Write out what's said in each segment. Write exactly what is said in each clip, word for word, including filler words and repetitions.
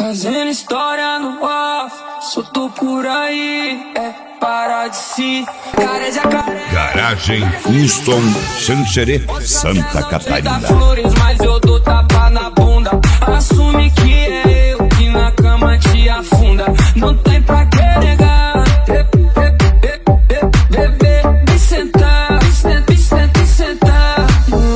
Fazendo história no off, solto por aí, é para de si. Garagem Houston, Xanxerê, Santa Catarina. Flores, mas eu dou tapa na bunda. Assume que é eu que na cama te afunda. Não tem pra que negar. Bebê, me sentar, me sentar, me sentar, me sentar.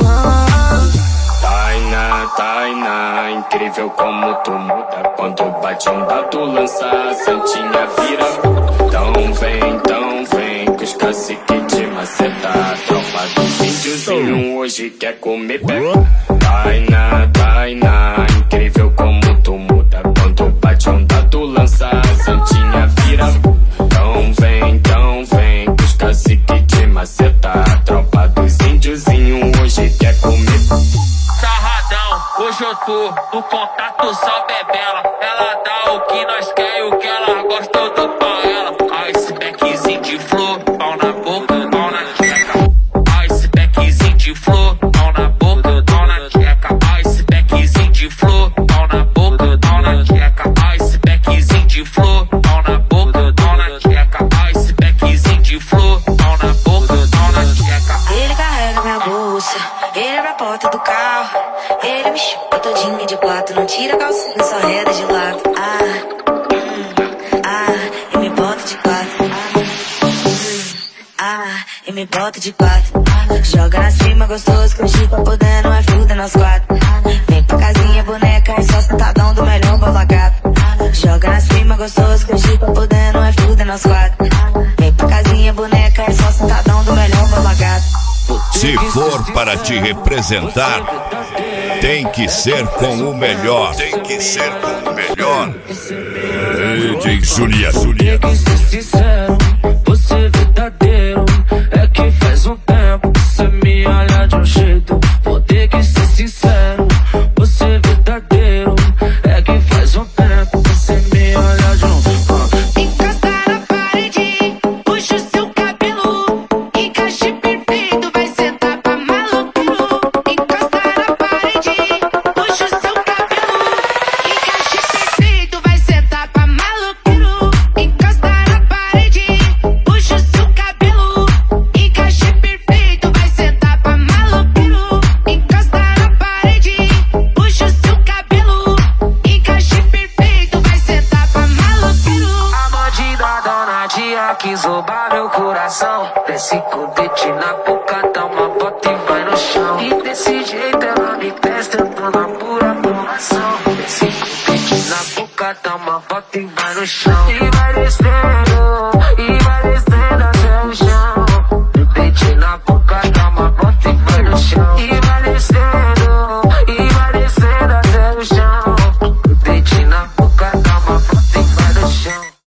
Tainá, Tainá, incrível como tu muda. Quando bate um dado, lança a santinha vira. Então vem, então vem, que os caciques de maceta. A tropa dos índiozinho hoje quer comer pega. Tainá, Tainá, incrível como tu muda. Quando bate um dado, lança a santinha vira. Então vem, então vem, que os caciques de maceta. A tropa dos índiozinho hoje quer comer. Sarradão, hoje eu tô no contato só bebela. Ela dá o que nós quer e o que ela gosta eu dou pra ela. Icebergzinho de flor, pau na boca, pau na tcheca. Icebergzinho de flor, pau na boca, pau na tcheca. Icebergzinho de flor, pau na boca, pau na tcheca. Icebergzinho de flor, pau na boca, pau na tcheca. Icebergzinho de flor, pau na boca, pau na tcheca. Ele carrega minha bolsa, ele abre a porta do carro. Ele me chupa todinha de quatro, não tira a calcinha, só reda de lado. Ah, hum, ah, e me bota de quatro. Ah, hum, ah, e me bota de quatro. Ah, joga nas primas gostoso, que o Chico podendo é fuder nós quatro. Ah, vem pra casinha, boneca, e só sentadão do melhor bola gato. Ah, joga nas primas gostoso, que o Chico podendo é fuder nós quatro. Ah, vem pra casinha, boneca, e só sentadão do melhor bola gato. Se for para te representar, tem que ser com o melhor. Tem que ser com o melhor. D J Julia, Julia. Tem que ser sincero, você verdadeiro. É que faz um tempo que você me olha de um jeito. Vou ter que ser sincero, você verdadeiro. É que faz um tempo que você me olha de um jeito. Encosta na parede, puxa o seu cabelo, encaixe perfeito, vai sentar pra maluqueiro. Encosta na parede, puxa o seu cabelo, encaixe perfeito, vai sentar pra maluqueiro. Encosta na parede, puxa o seu cabelo, encaixe perfeito, vai sentar pra maluqueiro. Encosta na parede, puxa o seu cabelo, encaixe perfeito, vai sentar pra maluqueiro. A bandida dona Dia quis roubar meu coração. Desce com o dedo na boca, dá uma volta e vai no chão. E desse jeito ela me testa, eu tô na pura aprovação. Desce com o dedo na boca, dá uma volta e vai no chão. E vai